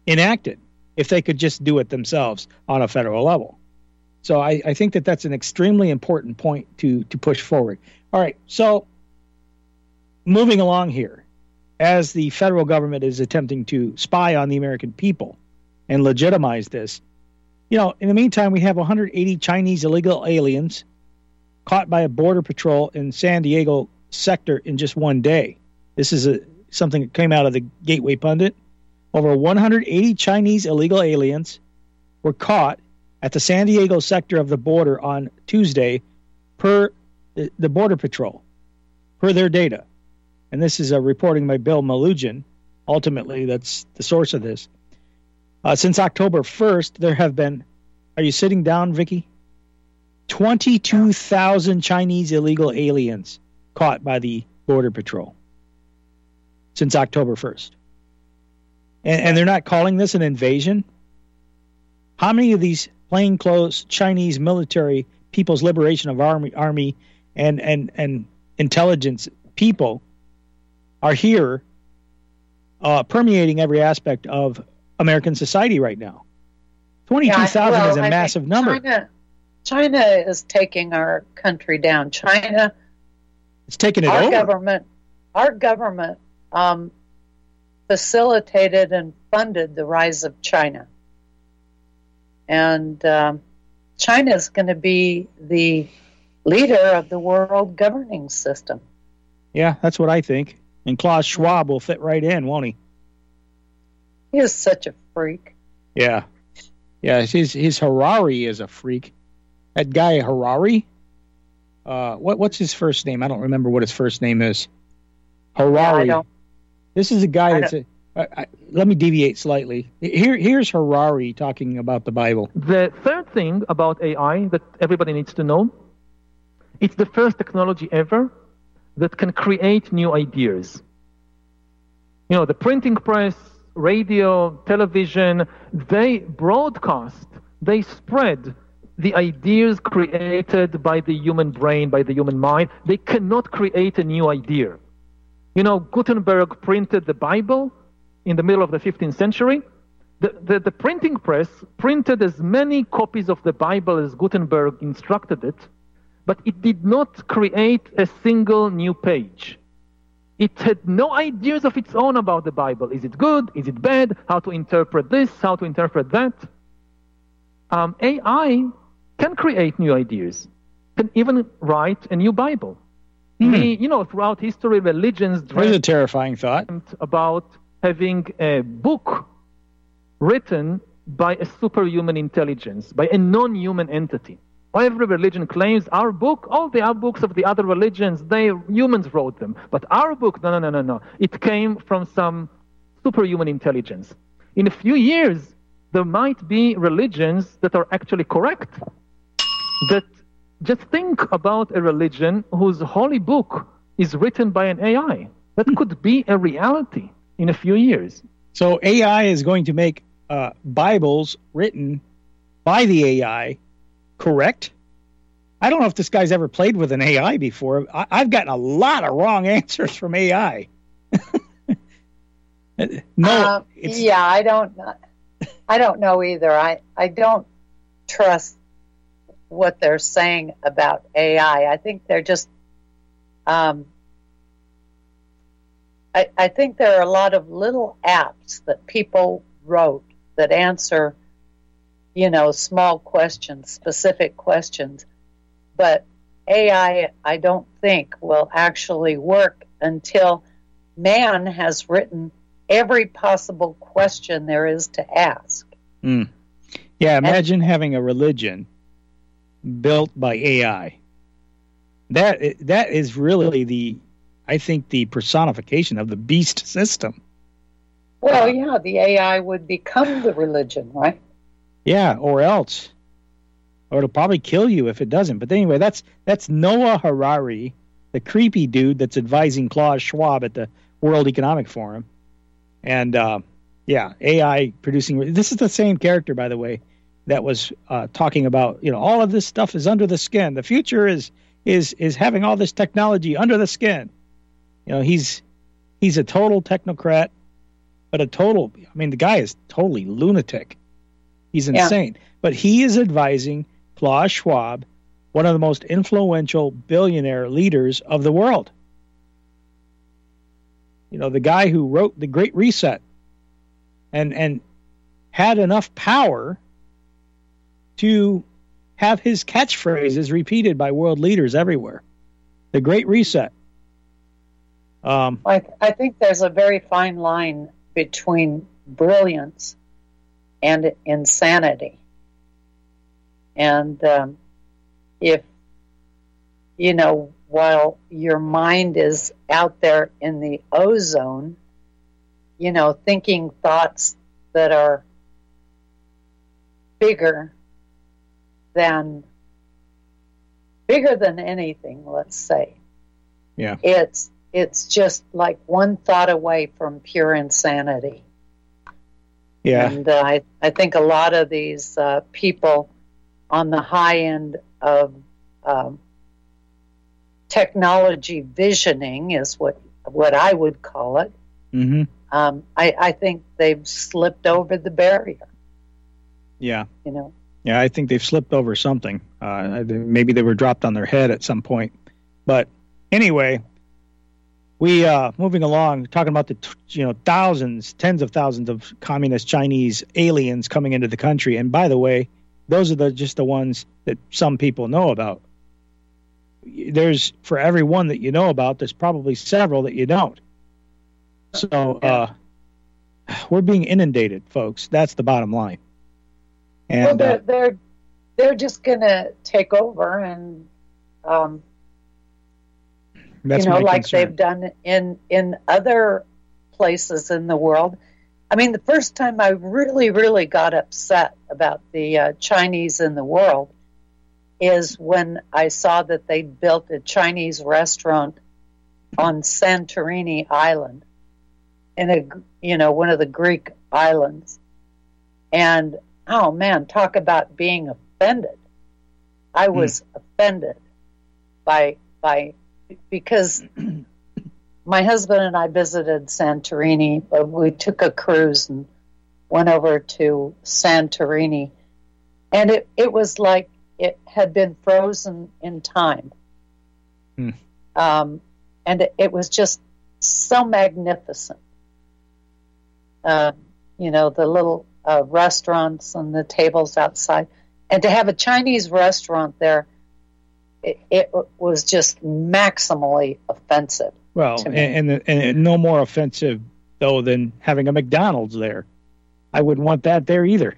enacted if they could just do it themselves on a federal level. So I, I think that that's an extremely important point to, to push forward. All right, so moving along here, as the federal government is attempting to spy on the American people and legitimize this, you know, in the meantime, we have one hundred eighty Chinese illegal aliens caught by a border patrol in San Diego sector in just one day. This is a, something that came out of the Gateway Pundit. Over one hundred eighty Chinese illegal aliens were caught at the San Diego sector of the border on Tuesday per the, the Border Patrol, per their data. And this is a reporting by Bill Malugin. Ultimately, that's the source of this. Uh, since October first, there have been, are you sitting down, Vicky? twenty-two thousand Chinese illegal aliens caught by the Border Patrol since October first. And, and they're not calling this an invasion? How many of these plainclothes Chinese military, People's Liberation of Army, Army and, and, and intelligence people are here uh, permeating every aspect of American society right now? twenty-two thousand yeah, well, is a I massive number. China, China is taking our country down. China, it's taking it our over. Government, our government um, facilitated and funded the rise of China. And um, China is going to be the leader of the world governing system. Yeah, that's what I think. And Klaus Schwab will fit right in, won't he? He is such a freak. Yeah. Yeah, his his Harari is a freak. That guy Harari, uh, what what's his first name? I don't remember what his first name is. Harari. Yeah, I don't, this is a guy I that's a, I, I, let me deviate slightly. Here, here's Harari talking about the Bible. The third thing about A I that everybody needs to know, it's the first technology ever that can create new ideas. You know, the printing press, radio, television, they broadcast, they spread the ideas created by the human brain, by the human mind. They cannot create a new idea. You know, Gutenberg printed the Bible in the middle of the fifteenth century. The, the, the printing press printed as many copies of the Bible as Gutenberg instructed it, but it did not create a single new page. It had no ideas of its own about the Bible. Is it good? Is it bad? How to interpret this? How to interpret that? Um, A I can create new ideas, can even write a new Bible. Hmm. The, you know, throughout history, religions There's a terrifying thought about having a book written by a superhuman intelligence, by a non-human entity. Every religion claims our book, all the other books of the other religions, they humans wrote them. But our book, no, no, no, no, no. It came from some superhuman intelligence. In a few years, there might be religions that are actually correct. That just think about a religion whose holy book is written by an A I. That could be a reality in a few years. So A I is going to make uh, Bibles written by the A I correct? I don't know if this guy's ever played with an A I before. I, I've gotten a lot of wrong answers from A I. no, uh, yeah, I don't. I don't know either. I I don't trust what they're saying about A I. I think they're just. Um, I I think there are a lot of little apps that people wrote that answer, you know, small questions, specific questions. But A I, I don't think, will actually work until man has written every possible question there is to ask. Mm. Yeah, imagine and, having a religion built by A I. That that is really the, I think, the personification of the beast system. Well, yeah, the A I would become the religion, right? Yeah, or else. Or it'll probably kill you if it doesn't. But anyway, that's that's Noah Harari, the creepy dude that's advising Klaus Schwab at the World Economic Forum. And, uh, yeah, A I producing... This is the same character, by the way, that was uh, talking about, you know, all of this stuff is under the skin. The future is is is having all this technology under the skin. You know, he's he's a total technocrat. but a total, I mean, the guy is totally lunatic. He's insane. Yeah. But he is advising Klaus Schwab, one of the most influential billionaire leaders of the world. You know, the guy who wrote The Great Reset and and had enough power to have his catchphrases repeated by world leaders everywhere. The Great Reset. Um, I, I think there's a very fine line between brilliance and insanity. And um, if, you know, while your mind is out there in the ozone, you know, thinking thoughts that are bigger than bigger than anything, let's say. Yeah. It's it's just like one thought away from pure insanity. Yeah. And uh, I I think a lot of these uh, people on the high end of um, technology visioning is what what I would call it. Mm-hmm. Um, I, I think they've slipped over the barrier. Yeah. You know. Yeah, I think they've slipped over something. Uh, maybe they were dropped on their head at some point. But anyway, we uh, moving along, talking about the you know thousands, tens of thousands of communist Chinese aliens coming into the country. And by the way, those are the just the ones that some people know about. There's for every one that you know about, there's probably several that you don't. So uh, we're being inundated, folks. That's the bottom line. And, well, they're, uh, they're they're just going to take over, and um, That's you know, my like concern. they've done in in other places in the world. I mean, the first time I really, really got upset about the uh, Chinese in the world is when I saw that they built a Chinese restaurant on Santorini Island, in a you know one of the Greek islands, and oh man, talk about being offended. I was mm. offended by by because my husband and I visited Santorini. We took a cruise and went over to Santorini, and it, it was like it had been frozen in time. Mm. Um, and it, it was just so magnificent. Uh, you know, the little uh, restaurants and the tables outside. And to have a Chinese restaurant there, it, it was just maximally offensive. Well, and, and and no more offensive, though, than having a McDonald's there. I wouldn't want that there either.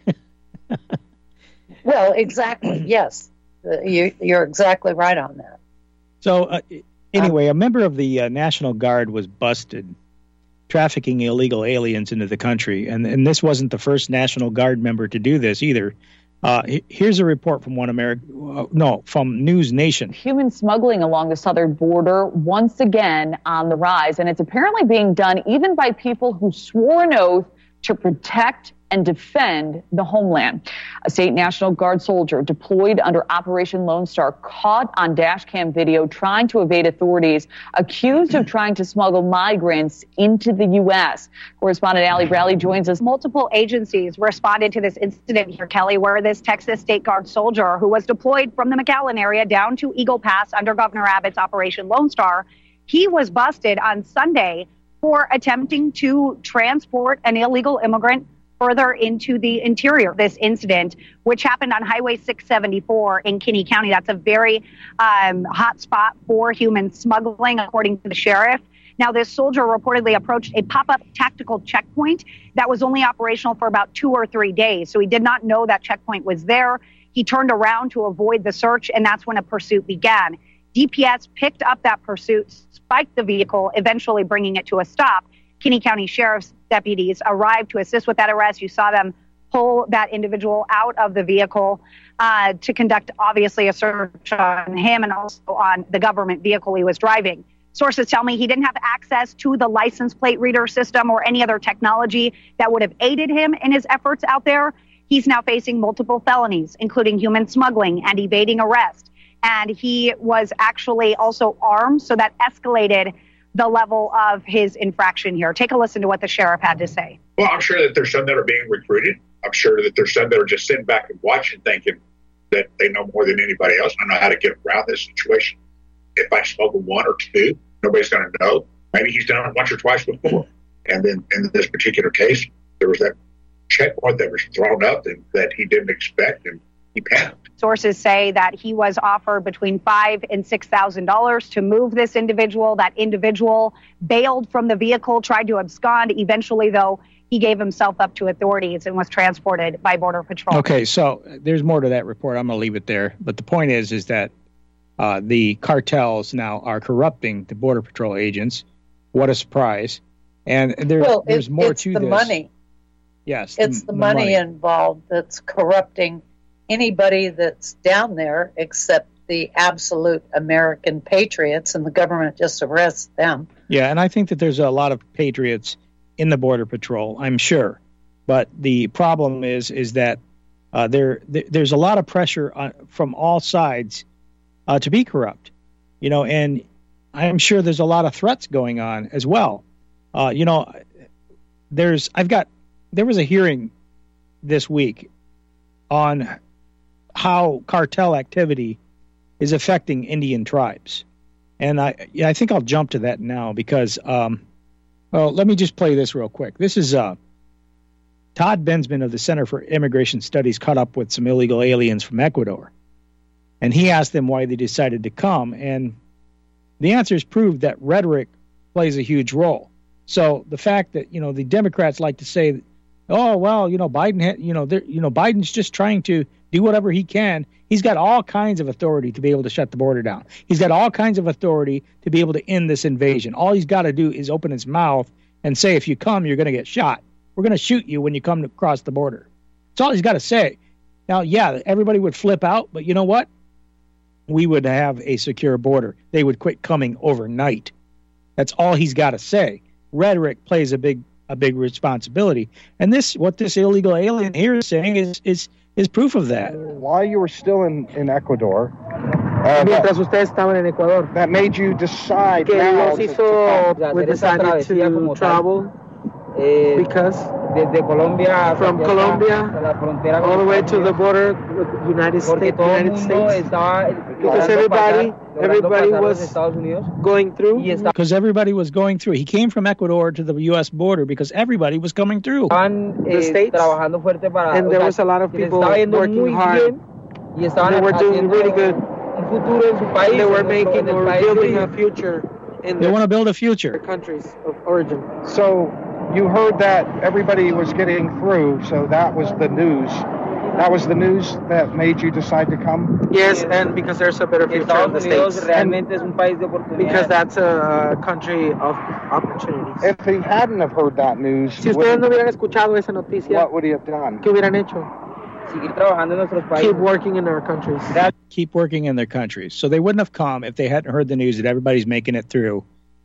Well, exactly, yes. Uh, you, you're exactly right on that. So, uh, anyway, a member of the uh, National Guard was busted trafficking illegal aliens into the country, and, and this wasn't the first National Guard member to do this either. Uh, here's a report from One America, uh, no, from News Nation. Human smuggling along the southern border once again on the rise, and it's apparently being done even by people who swore an oath to protect and defend the homeland. A state National Guard soldier deployed under Operation Lone Star caught on dash cam video trying to evade authorities, accused of trying to smuggle migrants into the U S. Correspondent Allie Bradley joins us. Multiple agencies responded to this incident here, Kelly, where this Texas State Guard soldier who was deployed from the McAllen area down to Eagle Pass under Governor Abbott's Operation Lone Star, he was busted on Sunday for attempting to transport an illegal immigrant further into the interior. This incident, which happened on Highway six seventy-four in Kinney County, that's a very um, hot spot for human smuggling, according to the sheriff. Now, this soldier reportedly approached a pop-up tactical checkpoint that was only operational for about two or three days. So he did not know that checkpoint was there. He turned around to avoid the search, and that's when a pursuit began. D P S picked up that pursuit, spiked the vehicle, eventually bringing it to a stop. Kinney County Sheriff's deputies arrived to assist with that arrest. You saw them pull that individual out of the vehicle uh, to conduct, obviously, a search on him and also on the government vehicle he was driving. Sources tell me he didn't have access to the license plate reader system or any other technology that would have aided him in his efforts out there. He's now facing multiple felonies, including human smuggling and evading arrest. And he was actually also armed, so that escalated the level of his infraction here. Take a listen to what the sheriff had to say. Well, I'm sure that there's some that are being recruited. I'm sure that there's some that are just sitting back and watching, thinking that they know more than anybody else. I know how to get around this situation. If I smoke a one or two, nobody's going to know. Maybe he's done it once or twice before. And then in this particular case, there was that checkpoint that was thrown up and that he didn't expect, and he panicked. Sources say that he was offered between five and six thousand dollars to move this individual. That individual bailed from the vehicle, tried to abscond. Eventually, though, he gave himself up to authorities and was transported by Border Patrol. Okay, so there's more to that report. I'm going to leave it there. But the point is, is that uh, the cartels now are corrupting the Border Patrol agents. What a surprise! And there, well, there's it, more it's to the this. money. Yes, it's the, the, the money, money involved that's corrupting anybody that's down there except the absolute American patriots, and the government just arrests them. Yeah, and I think that there's a lot of patriots in the Border Patrol, I'm sure. But the problem is is that uh, there th- there's a lot of pressure on, from all sides uh, to be corrupt, you know, and I'm sure there's a lot of threats going on as well. Uh, you know, there's I've got there was a hearing this week on how cartel activity is affecting Indian tribes, and I yeah, I think I'll jump to that now because um, well, let me just play this real quick. This is uh, Todd Bensman of the Center for Immigration Studies caught up with some illegal aliens from Ecuador, and he asked them why they decided to come, and the answers proved that rhetoric plays a huge role. So the fact that, you know, the Democrats like to say, oh, well, you know, Biden, ha- you know, you know, Biden's just trying to do whatever he can. He's got all kinds of authority to be able to shut the border down. He's got all kinds of authority to be able to end this invasion. All he's got to do is open his mouth and say, if you come, you're going to get shot. We're going to shoot you when you come across the border. That's all he's got to say. Now, yeah, everybody would flip out, but you know what? We would have a secure border. They would quit coming overnight. That's all he's got to say. Rhetoric plays a big a big responsibility. And this, what this illegal alien here is saying is is is proof of that. While you were still in, in Ecuador, uh, mientras ustedes estaban en Ecuador, that made you decide que now los to, hizo, to we decided to travel eh, because desde Colombia from hasta Colombia la frontera all the way to the Unidos, border with the United porque States. todo el United mundo States. estaba Because logrando everybody, pasar, everybody logrando pasar was los Estados Unidos. going through. Because everybody was going through. He came from Ecuador to the U S border because everybody was coming through. Estaban, The eh, States, trabajando fuerte para, and o there sea, was a lot of que les people estaba yendo working muy hard. bien y estaban They were doing haciendo really good. un futuro en su país. They were en el- making en el or país building de a future in They their want to build a future. countries of origin. So you heard that everybody was getting through, so that was the news. That was the news that made you decide to come? Yes, and because there's a better future in the Estados Unidos States. realmente es un país de oportunidades. Because that's a country of opportunities. If he hadn't have heard that news, Si ustedes no hubieran escuchado esa noticia, what would he have done? ¿qué hubieran hecho? Seguir trabajando en nuestros países. Keep working in our countries. Keep working in their countries. So they wouldn't have come if they hadn't heard the news that everybody's making it through.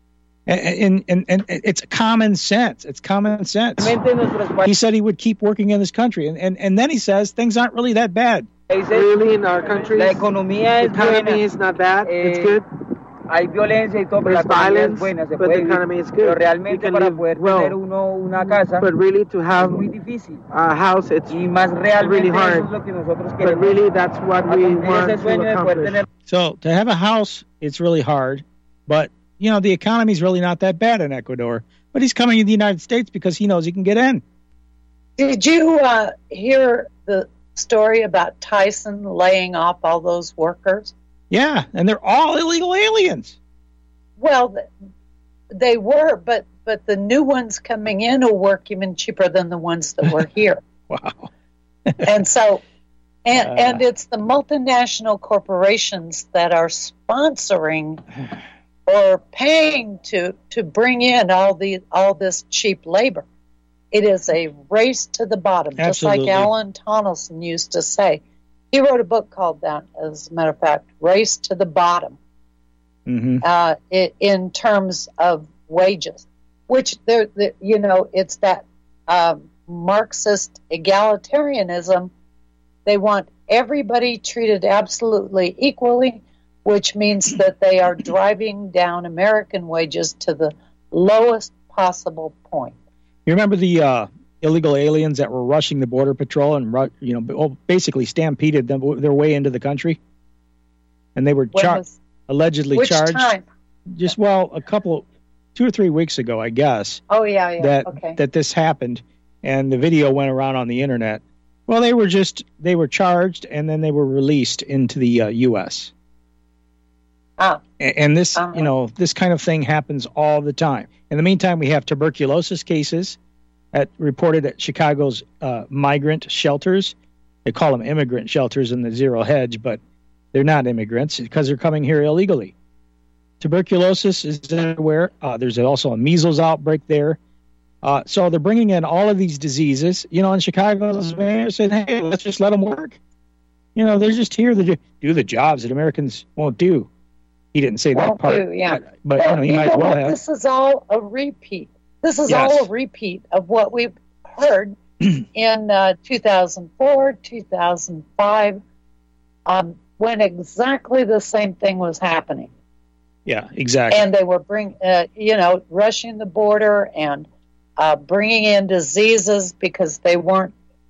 And, and, and, and it's common sense. It's common sense. He said he would keep working in this country. And, and, and then he says things aren't really that bad. Really, in our countries, La economía es the economy buena. is not bad. It's Eh, good. Hay violencia y todo, pero la There's economía violence, es buena, se but puede the vivir. economy is Pero good. realmente You can para live poder well. tener uno una casa But really, to have es muy difícil. a house, it's Y más realmente really hard. eso es lo que nosotros But queremos. really, that's what we Cumplir want ese sueño to de poder accomplish. tener. So to have a house, it's really hard. But, you know, the economy's really not that bad in Ecuador. But he's coming to the United States because he knows he can get in. Did you uh, hear the story about Tyson laying off all those workers? Yeah, and they're all illegal aliens. Well, th- they were, but but the new ones coming in will work even cheaper than the ones that were here. Wow. And so, and, Uh. and it's the multinational corporations that are sponsoring or paying to to bring in all the all this cheap labor. It is a race to the bottom, just like Absolutely. Alan Tonelson used to say. He wrote a book called that, as a matter of fact, Race to the Bottom, Mm-hmm. uh, i- in terms of wages, which, they're, the you know, it's that um, Marxist egalitarianism. They want everybody treated absolutely equally. which means that they are driving down American wages to the lowest possible point. You remember the uh, illegal aliens that were rushing the Border Patrol and ru- you know basically stampeded them their way into the country? And they were char- was, allegedly which charged. Time? Just, well, a couple, two or three weeks ago, I guess. Oh, yeah, yeah, that, okay. That this happened, and the video went around on the internet. Well, they were just, they were charged, and then they were released into the uh, U S Ah. And, and this, uh-huh. you know, this kind of thing happens all the time. In the meantime, we have tuberculosis cases at, reported at Chicago's uh, migrant shelters. They call them immigrant shelters in the Zero Hedge, but they're not immigrants because they're coming here illegally. Tuberculosis is everywhere. Uh, there's also a measles outbreak there. Uh, so they're bringing in all of these diseases. You know, in Chicago, the mayor said, hey, let's just let them work. You know, they're just here to do, do the jobs that Americans won't do. He didn't say that won't part. Do, yeah. But, but you know, he you might know as well what? have. This is all a repeat. This is Yes. all a repeat of what we've heard in uh, two thousand four, two thousand five, um, when exactly the same thing was happening. Yeah, exactly. And they were bring, uh, you know, rushing the border and uh, bringing in diseases because they weren't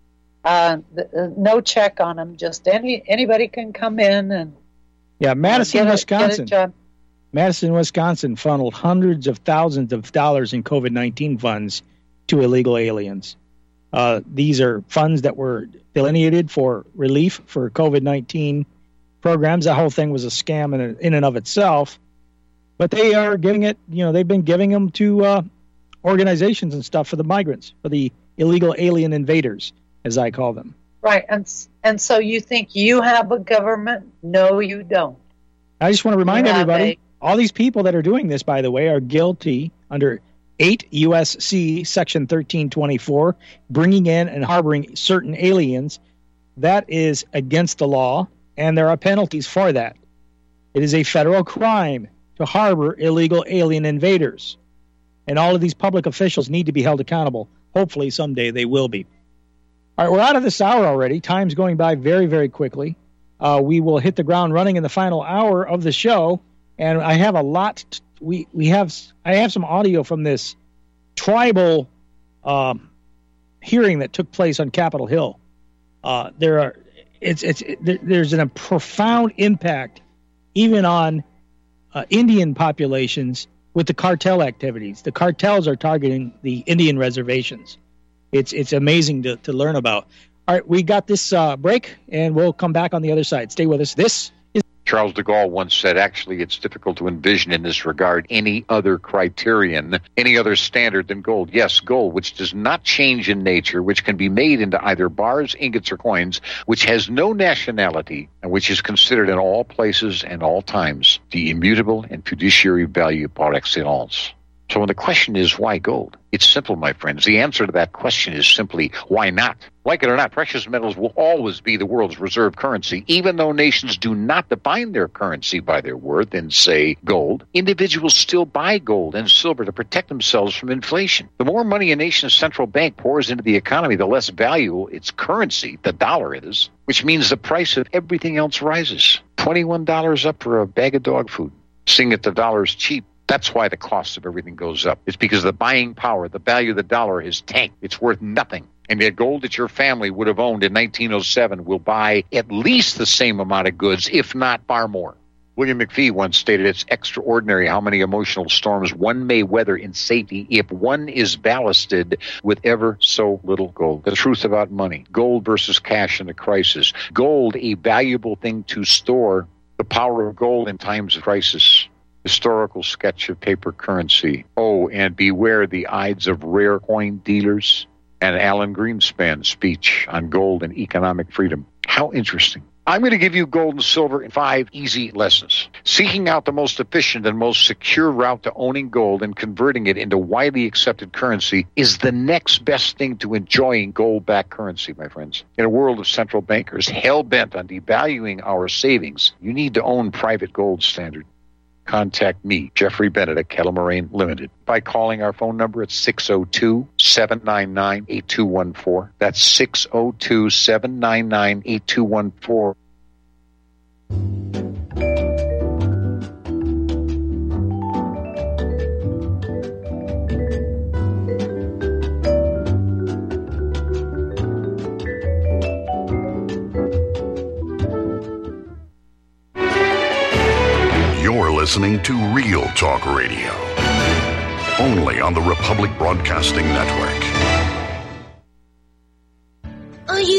uh, th- uh, no check on them. Just any anybody can come in and yeah, Madison, get a, Wisconsin. Get a job. Madison, Wisconsin funneled hundreds of thousands of dollars in COVID nineteen funds to illegal aliens. Uh, these are funds that were delineated for relief for COVID nineteen programs. That whole thing was a scam in, in and of itself. But they are giving it, you know, they've been giving them to uh, organizations and stuff for the migrants, for the illegal alien invaders, as I call them. Right. And, and so you think you have a government? No, you don't. I just want to remind You have everybody, a- all these people that are doing this, by the way, are guilty under eight U S C Section thirteen twenty-four, bringing in and harboring certain aliens. That is against the law, and there are penalties for that. It is a federal crime to harbor illegal alien invaders. And all of these public officials need to be held accountable. Hopefully someday they will be. All right, we're out of this hour already. Time's going by very, very quickly. Uh, we will hit the ground running in the final hour of the show, and I have a lot. T- we we have I have some audio from this tribal um, hearing that took place on Capitol Hill. Uh, there are it's it's it, there, there's an, a profound impact even on uh, Indian populations with the cartel activities. The cartels are targeting the Indian reservations. It's it's amazing to, to learn about. All right, we got this uh, break, and we'll come back on the other side. Stay with us. This is Charles de Gaulle once said, actually, it's difficult to envision in this regard any other criterion, any other standard than gold. Yes, gold, which does not change in nature, which can be made into either bars, ingots, or coins, which has no nationality, and which is considered in all places and all times the immutable and fiduciary value par excellence. So when the question is, why gold? It's simple, my friends. The answer to that question is simply, why not? Like it or not, precious metals will always be the world's reserve currency, even though nations do not define their currency by their worth in, say, gold. Individuals still buy gold and silver to protect themselves from inflation. The more money a nation's central bank pours into the economy, the less valuable its currency, the dollar, is, which means the price of everything else rises. twenty-one dollars up for a bag of dog food. Seeing that the dollar's cheap, that's why the cost of everything goes up. It's because the buying power, the value of the dollar is tanked. It's worth nothing. And yet gold that your family would have owned in nineteen oh seven will buy at least the same amount of goods, if not far more. William McFee once stated, it's extraordinary how many emotional storms one may weather in safety if one is ballasted with ever so little gold. The truth about money. Gold versus cash in a crisis. Gold, a valuable thing to store. The power of gold in times of crisis. Historical sketch of paper currency. Oh, and beware the Ides of rare coin dealers. And Alan Greenspan's speech on gold and economic freedom. How interesting. I'm going to give you gold and silver in five easy lessons. Seeking out the most efficient and most secure route to owning gold and converting it into widely accepted currency is the next best thing to enjoying gold-backed currency, my friends. In a world of central bankers hell-bent on devaluing our savings, you need to own private gold standard. Contact me, Jeffrey Bennett at Kettle Moraine Limited, by calling our phone number at six oh two, seven nine nine, eight two one four. That's six oh two, seven nine nine, eight two one four. listening to Real Talk Radio, only on the Republic Broadcasting Network.